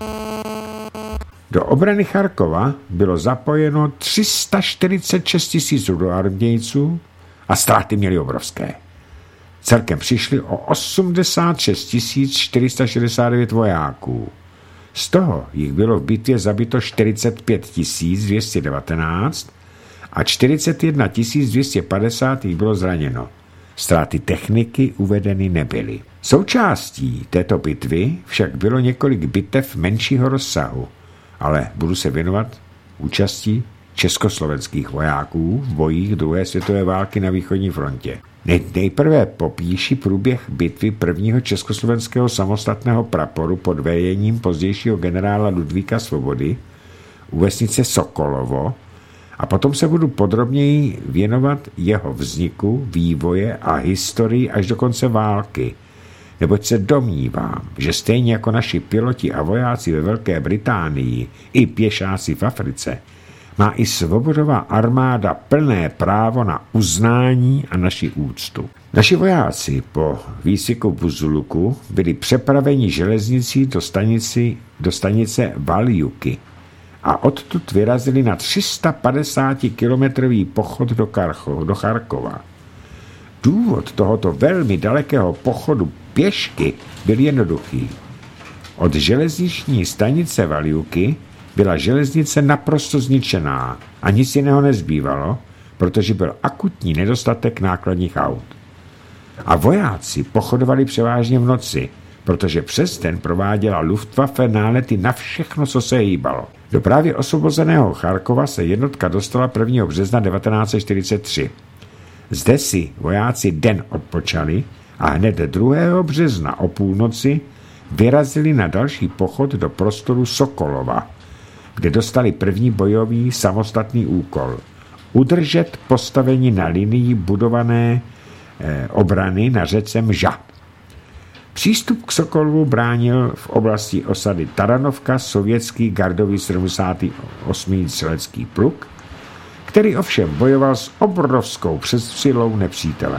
Do obrany Charkova bylo zapojeno tři sta čtyřicet šest tisíc rudoarmějců a ztráty měly obrovské. Celkem přišli o osmdesát šest tisíc čtyři sta šedesát devět vojáků. Z toho jich bylo v bitvě zabito čtyřicet pět tisíc dvě stě devatenáct a čtyřicet jedna tisíc dvě stě padesát jich bylo zraněno. Ztráty techniky uvedeny nebyly. Součástí této bitvy však bylo několik bitev menšího rozsahu, ale budu se věnovat účastí československých vojáků v bojích druhé světové války na východní frontě. Nejprve popíši průběh bitvy prvního československého samostatného praporu pod vedením pozdějšího generála Ludvíka Svobody u vesnice Sokolovo a potom se budu podrobněji věnovat jeho vzniku, vývoje a historii až do konce války, neboť se domnívám, že stejně jako naši piloti a vojáci ve Velké Británii i pěšáci v Africe, má i Svobodova armáda plné právo na uznání a naši úctu. Naši vojáci po výcviku v Buzuluku byli přepraveni železnicí do, stanici, do stanice Valjuky a odtud vyrazili na tři sta padesátikilometrový pochod do, Karcho, do Charkova. Důvod tohoto velmi dalekého pochodu pěšky byl jednoduchý. Od železniční stanice Valjuky byla železnice naprosto zničená a nic jiného nezbývalo, protože byl akutní nedostatek nákladních aut. A vojáci pochodovali převážně v noci, protože přes den prováděla Luftwaffe nálety na všechno, co se hýbalo. Do právě osvobozeného Charkova se jednotka dostala prvního března devatenáct set čtyřicet tři. Zde si vojáci den odpočali a hned druhého března o půlnoci vyrazili na další pochod do prostoru Sokolova, kde dostali první bojový samostatný úkol – udržet postavení na linii budované eh, obrany na řece Mža. Přístup k Sokolovu bránil v oblasti osady Taranovka sovětský gardový sedmdesátý osmý střelecký pluk, který ovšem bojoval s obrovskou přestřelou nepřítele.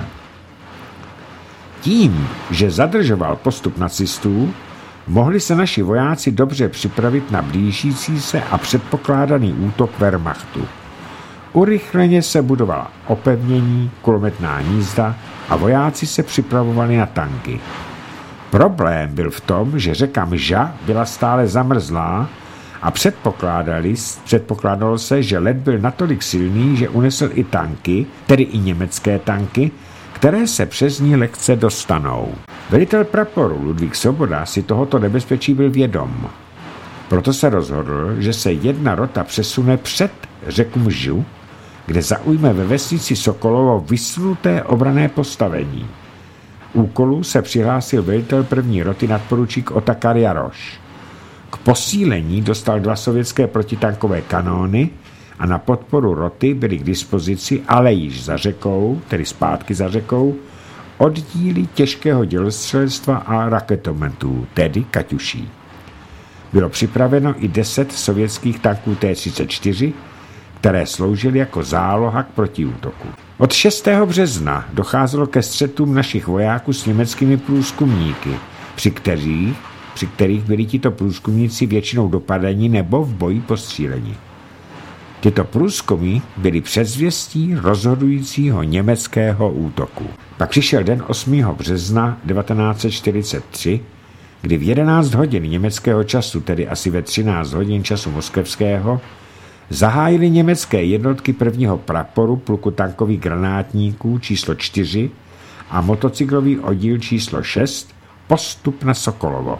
Tím, že zadržoval postup nacistů, mohli se naši vojáci dobře připravit na blížící se a předpokládaný útok Wehrmachtu. Urychleně se budovala opevnění, kulometná hnízda a vojáci se připravovali na tanky. Problém byl v tom, že řeka Mža byla stále zamrzlá a předpokládali, předpokládalo se, že led byl natolik silný, že unesl i tanky, tedy i německé tanky, které se přes ní lehce dostanou. Velitel praporu Ludvík Svoboda si tohoto nebezpečí byl vědom. Proto se rozhodl, že se jedna rota přesune před řeku Mžu, kde zaujme ve vesnici Sokolovo vysunuté obranné postavení. Úkolu se přihlásil velitel první roty nadporučík Otakar Jaroš. K posílení dostal dva sovětské protitankové kanóny a na podporu roty byly k dispozici, ale již za řekou, tedy zpátky za řekou, oddíly těžkého dělostřelectva a raketometů, tedy Kaťuší. Bylo připraveno i deset sovětských tanků T třicet čtyři, které sloužily jako záloha k protiútoku. Od šestého března docházelo ke střetům našich vojáků s německými průzkumníky, při kterých, při kterých byli tito průzkumníci většinou dopadeni nebo v boji postříleni. Tyto průzkumy byly předzvěstí rozhodujícího německého útoku. Pak přišel den osmého března devatenáct set čtyřicet tři, kdy v jedenáct hodin německého času, tedy asi ve třináct hodin času moskevského, zahájily německé jednotky prvního praporu pluku tankových granátníků číslo čtyři a motocyklový oddíl číslo šest postup na Sokolovo.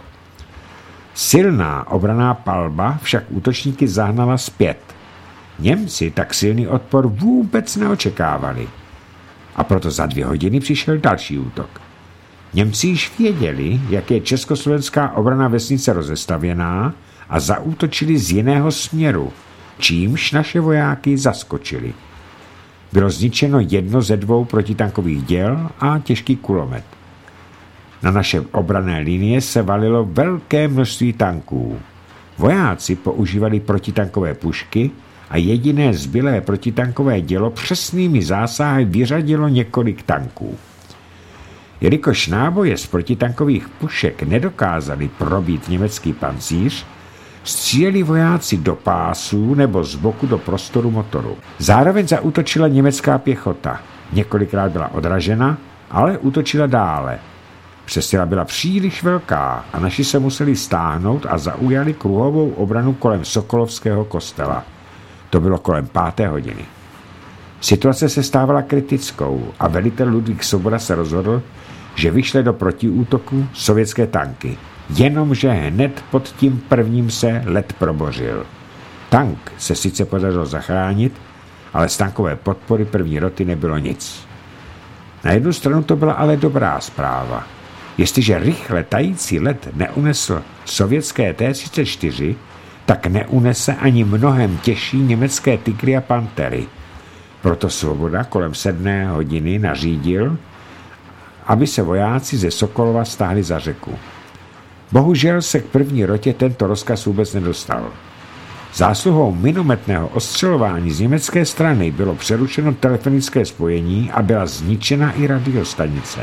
Silná obranná palba však útočníky zahnala zpět. Němci tak silný odpor vůbec neočekávali. A proto za dvě hodiny přišel další útok. Němci již věděli, jak je československá obrana vesnice rozestavěná a zaútočili z jiného směru, čímž naše vojáky zaskočili. Bylo zničeno jedno ze dvou protitankových děl a těžký kulomet. Na naše obranné linie se valilo velké množství tanků. Vojáci používali protitankové pušky a jediné zbylé protitankové dělo přesnými zásahy vyřadilo několik tanků. Jelikož náboje z protitankových pušek nedokázali probít německý pancíř, stříleli vojáci do pásů nebo z boku do prostoru motoru. Zároveň zaútočila německá pěchota. Několikrát byla odražena, ale útočila dále. Přesila byla příliš velká a naši se museli stáhnout a zaujali kruhovou obranu kolem Sokolovského kostela. To bylo kolem páté hodiny. Situace se stávala kritickou a velitel Ludvík Svoboda se rozhodl, že vyšle do protiútoku sovětské tanky. Jenomže hned pod tím prvním se led probořil. Tank se sice podařilo zachránit, ale z tankové podpory první roty nebylo nic. Na jednu stranu to byla ale dobrá zpráva. Jestliže rychle tající led neunesl sovětské T třicet čtyři, tak neunese ani mnohem těžší německé Tygry a Pantery. Proto Svoboda kolem sedmé hodiny nařídil, aby se vojáci ze Sokolova stáhli za řeku. Bohužel se k první rotě tento rozkaz vůbec nedostal. Zásluhou minometného ostřelování z německé strany bylo přerušeno telefonické spojení a byla zničena i radiostanice.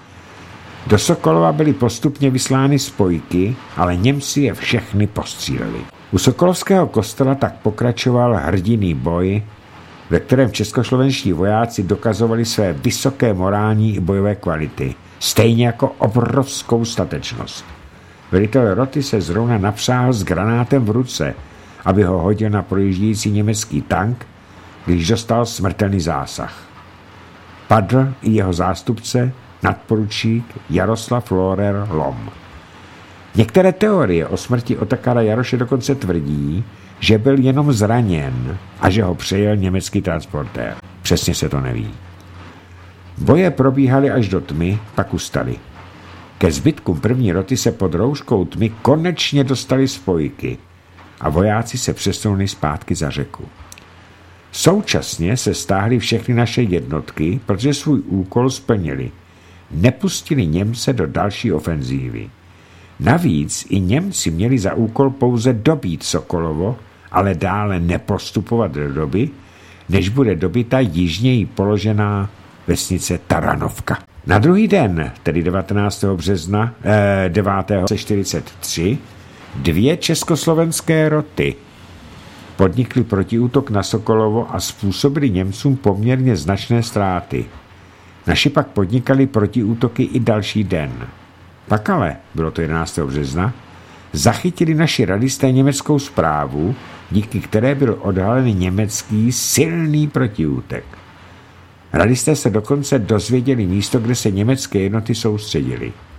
Do Sokolova byly postupně vyslány spojky, ale Němci je všechny postříleli. U Sokolovského kostela tak pokračoval hrdinný boj, ve kterém českoslovenští vojáci dokazovali své vysoké morální i bojové kvality, stejně jako obrovskou statečnost. Velitel roty se zrovna napřáhl s granátem v ruce, aby ho hodil na projíždějící německý tank, když dostal smrtelný zásah. Padl i jeho zástupce, nadporučík Jaroslav Lorer Lom. Některé teorie o smrti Otakara Jaroše dokonce tvrdí, že byl jenom zraněn a že ho přejel německý transportér. Přesně se to neví. Boje probíhaly až do tmy, pak ustaly. Ke zbytkům první roty se pod rouškou tmy konečně dostali spojky a vojáci se přesunuli zpátky za řeku. Současně se stáhly všechny naše jednotky, protože svůj úkol splnili. Nepustili Němce do další ofenzívy. Navíc i Němci měli za úkol pouze dobít Sokolovo, ale dále nepostupovat do doby, než bude dobyta jižněji položená vesnice Taranovka. Na druhý den, tedy devatenáctého března eh, devátého čtyřicet tři, dvě československé roty podnikly protiútok na Sokolovo a způsobili Němcům poměrně značné ztráty. Naši pak podnikali protiútoky i další den. Pak ale, bylo to jedenáctého března, zachytili naši radisté německou zprávu, díky které byl odhalený německý silný protiútek. Radisté se dokonce dozvěděli místo, kde se německé jednoty soustředily.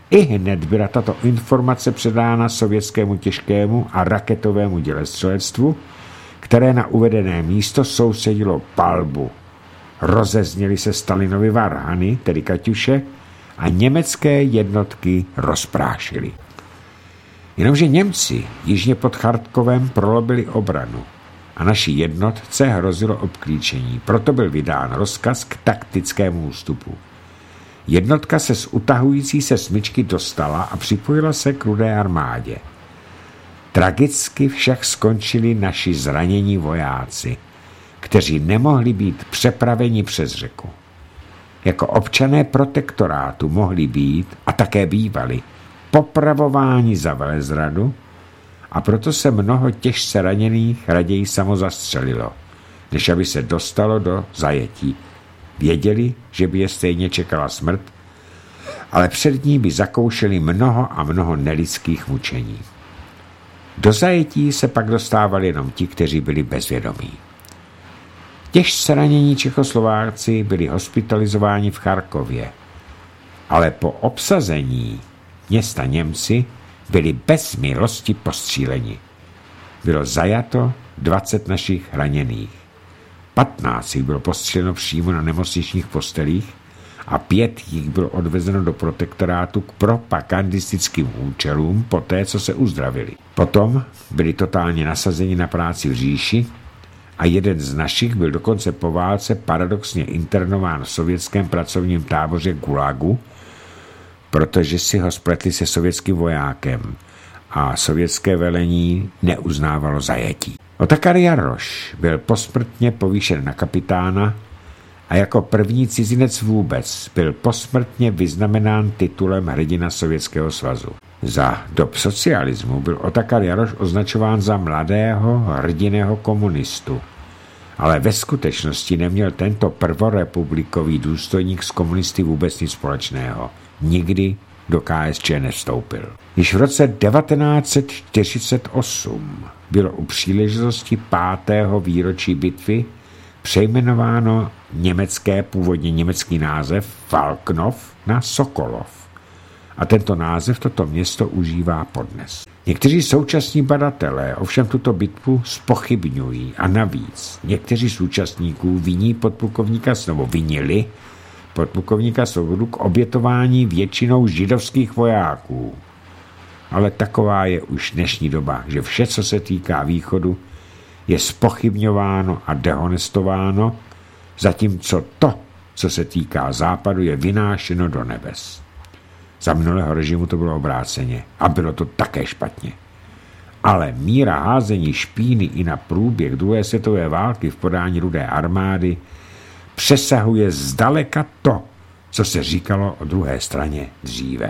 I hned byla tato informace předána sovětskému těžkému a raketovému dělostřelectvu, které na uvedené místo soustředilo palbu. Rozezněly se Stalinovy varhany, tedy kaťuše, a německé jednotky rozprášily. Jenomže Němci jižně pod Charkovem prolobili obranu a naší jednotce hrozilo obklíčení, proto byl vydán rozkaz k taktickému ústupu. Jednotka se z utahující se smyčky dostala a připojila se k Rudé armádě. Tragicky však skončili naši zranění vojáci, kteří nemohli být přepraveni přes řeku. Jako občané protektorátu mohli být a také bývali popravováni za velezradu a proto se mnoho těžce raněných raději samozastřelilo, než aby se dostalo do zajetí. Věděli, že by je stejně čekala smrt, ale před ní by zakoušeli mnoho a mnoho nelidských mučení. Do zajetí se pak dostávali jenom ti, kteří byli bezvědomí. Těžce ranění Čechoslováci byli hospitalizováni v Charkově, ale po obsazení města Němci byli bez milosti postříleni. Bylo zajato dvacet našich raněných. patnáct jich bylo postřeleno přímo na nemocničních postelích a pět jich bylo odvezeno do protektorátu k propagandistickým účelům poté, co se uzdravili. Potom byli totálně nasazeni na práci v říši a jeden z našich byl dokonce po válce paradoxně internován v sovětském pracovním táboře Gulagu, protože si ho spletli se sovětským vojákem a sovětské velení neuznávalo zajetí. Otakar Jaroš byl posmrtně povýšen na kapitána a jako první cizinec vůbec byl posmrtně vyznamenán titulem hrdina Sovětského svazu. Za dob socialismu byl Otakar Jaroš označován za mladého hrdinného komunistu, ale ve skutečnosti neměl tento prvorepublikový důstojník s komunisty vůbec nic společného. Nikdy do K S Č nevstoupil. Již v roce devatenáct set čtyřicet osm bylo u příležitosti pátého výročí bitvy přejmenováno německé, původně německý název Falknov na Sokolov. A tento název toto město užívá podnes. Někteří současní badatelé ovšem tuto bitvu zpochybňují a navíc někteří z účastníků viní podplukovníka nebo vinili podplukovníka Svobodu k obětování většinou židovských vojáků. Ale taková je už dnešní doba, že vše, co se týká východu, je zpochybňováno a dehonestováno, zatímco to, co se týká západu, je vynášeno do nebes. Za minulého režimu to bylo obráceně a bylo to také špatně. Ale míra házení špíny i na průběh druhé světové války v podání Rudé armády přesahuje zdaleka to, co se říkalo o druhé straně dříve.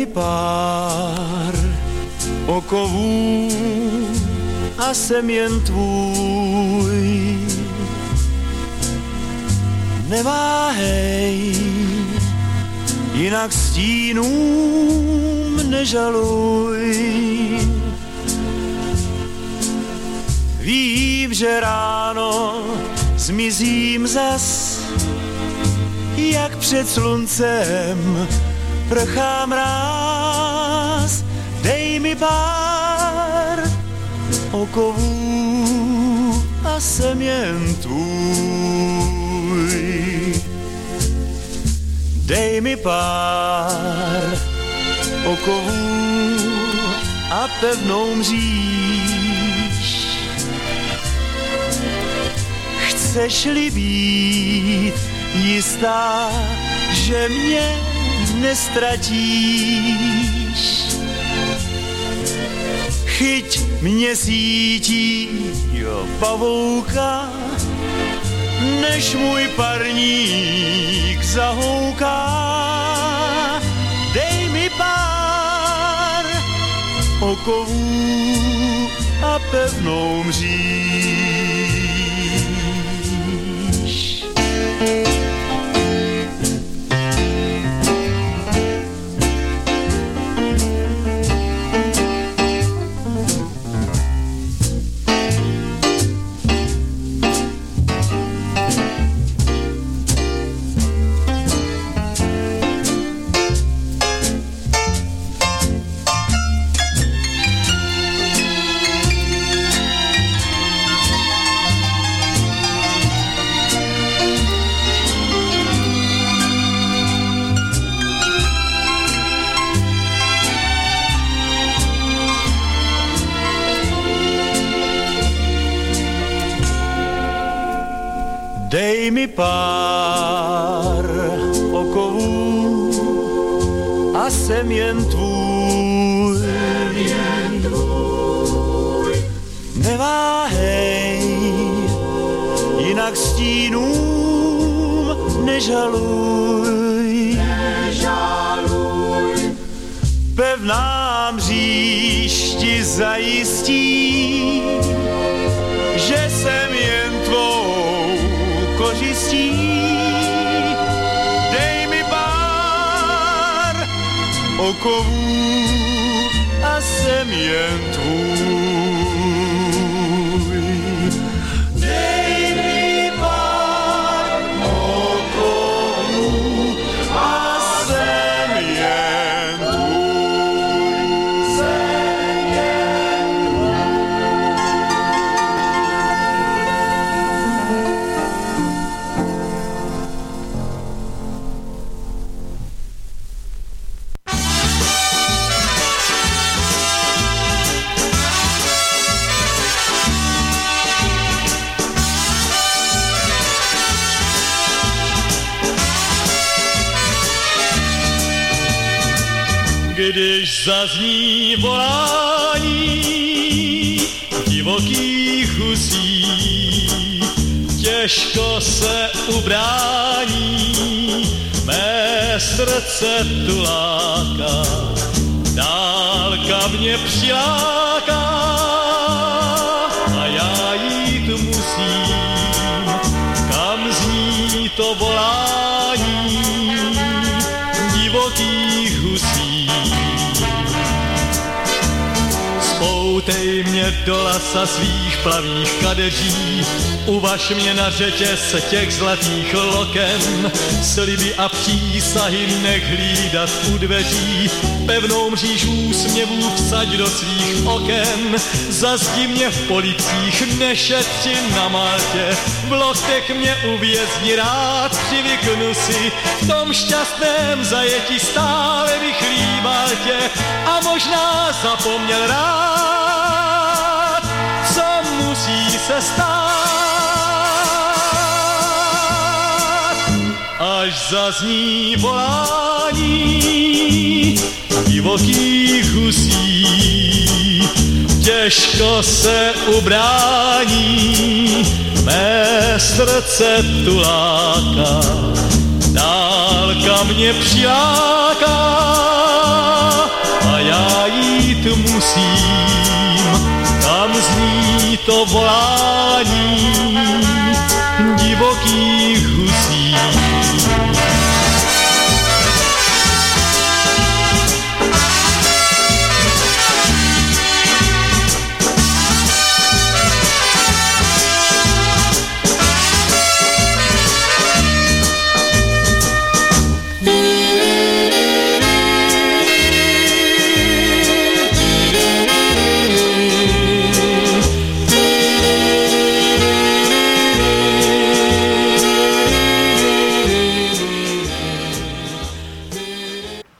pár okovů a jsem jen tvůj. Neváhej, jinak stínům nežaluj. Vím, že ráno zmizím zas, jak před sluncem prchá mráz. Dej mi pár okovů a jsem jen tvůj. Dej mi pár okovů a pevnou mříž. Chceš-li být jistá, že mě nestratíš, chyť mě sítí pavouka, než můj parník zahouká. Dej mi pár okovů a pevnou mříž. Dej mi pár okovů a jsem jen tvůj. Neváhej, jinak stínům nežaluj. Pevná mříž ti zajistí, že jsem jen tvou kořistí. Dej mi pár okovů a jsem jen tvůj. Dej mi pár okovů a jsem jen tvůj. Jsem jen když zazní volání divokých husí, těžko se ubrání, mé srdce tu láká, dálka mě přiláká a já jít musím, kam zní to volání divokých husí. Spoutej mě do lasa svých plavých kadeří, uvaž mě na řetěz těch zlatých loken, sliby a přísahy nech hlídat u dveří, pevnou mříž úsměvů vsaď do svých oken, zazdi mě v policích, nešetři na Maltě, v loktech mě uvězni rád, přivyknu si, v tom šťastném zajetí stále bych líbal tě a možná zapomněl rád, co musí se stát, až zazní volání divokých husí, těžko se ubrání, mé srdce tu láká, dálka mě přiláká zkusím, tam zní to volání.